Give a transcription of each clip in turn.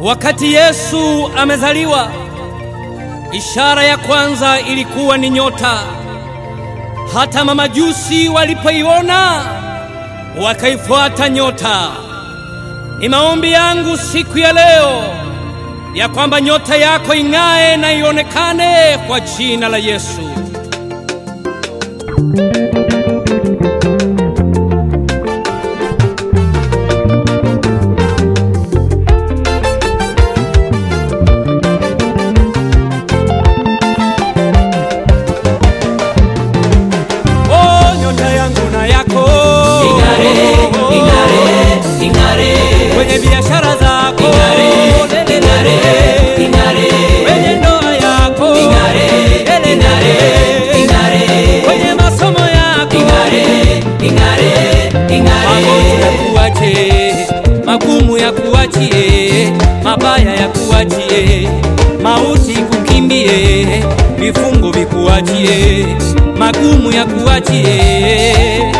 Wakati Yesu amezaliwa, ishara ya kwanza ilikuwa ni nyota. Hata mamajusi walipoiona wakaifuata nyota. Ni maombi yangu siku ya leo ya kwamba nyota yako ing'ae na ionekane kwa jina la Yesu. Kwenye biashara zako ingare, kwenye ndoa yako ingare, kwenye masomo yako ingare, magonjwa yakuachie, magumu yakuachie, mabaya yakuachie, mauti kukimbie, vifungo vikuachie, magumu yakuachie.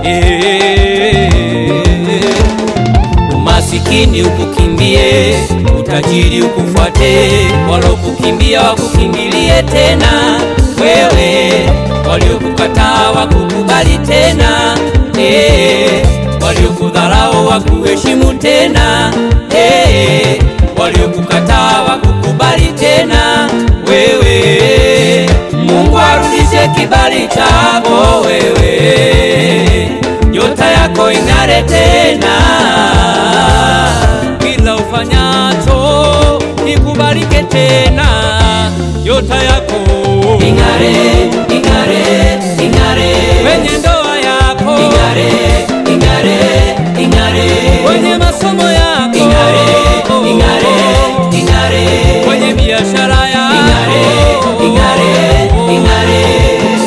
Umasikini ukukimbie, utajiri ukufuate, walokukimbia wakukimbilie tena wewe, waliokukataa wakukubali tena, waliokudharau wakuheshimu tena, waliokukataa wakukubali tena wewe. Mungu arudishe kibali chako wewe, nyota yako ing'are tena, kila ufanyacho ikubalike tena, nyota yako ing'are, ing'are, ing'are, kwenye ndoa yako ing'are, ing'are, ing'are, kwenye masomo yako ing'are, ing'are, ing'are, kwenye biashara yako ing'are, ing'are, ing'are.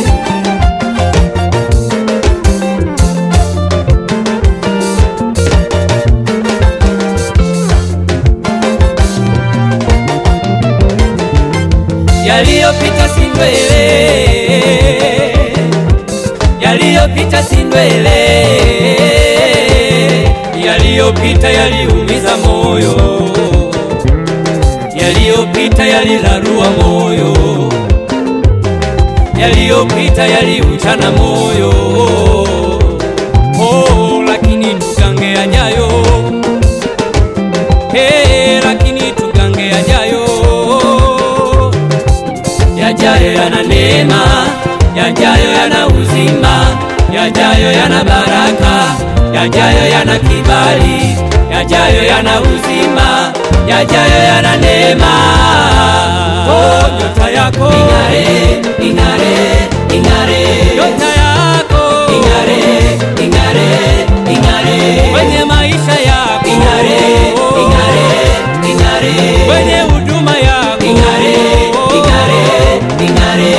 Yaliyopita si ndwele, yaliyopita si ndwele, yaliyopita yaliumiza moyo, yaliyopita yalilarua moyo, yaliyopita yaliuchana moyo. Lakini tugange yajayo, lakini tugange yajayo. Yajayo yana neema, yajayo yana uzima, yajayo yana baraka, yajayo yana kibali, yajayo yana uzima, yajayo yana neema. Nyota yako ing'are, ing'are, ing'are, nyota yako ing'are, ing'are, ing'are, kwenye maisha yako ing'are, ing'are, ing'are, kwenye huduma yako ing'are, ing'are, ing'are.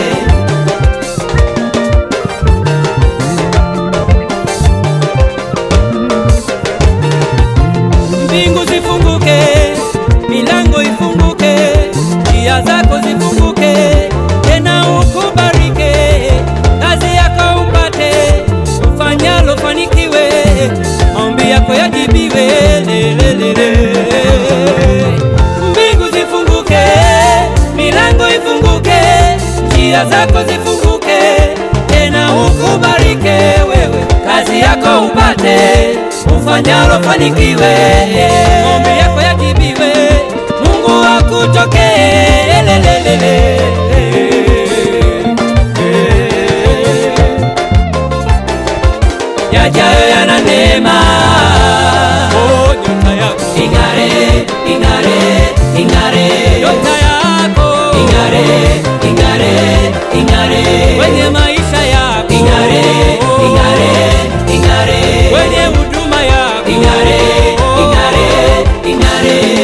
Mbingu zifunguke, milango ifunguke, njia zako zifunguke, tena ukubarike, kazi yako upate, ufanyalo fanikiwe, maombi yako yajibiwe. Mbingu zifunguke, milango ifunguke, njia zako zifunguke, tena ukubarike wewe, kazi yako upate, ufanyalo fanikiwe, maombi yako yajibiwe, Mungu akutokee. Yajayo yana neema, nyota yako ing'are, ing'are, ing'are, nyota yako ing'are, ing'are, ing'are, kwenye maisha yako ing'are, ing'are, ing'are, kwenye huduma yako ing'are, ing'are, ing'are.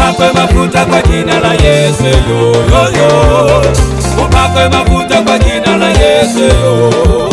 upakwe mafuta kwa jina la Yesu yo yo yo, upakwe mafuta kwa jina la Yesu yo.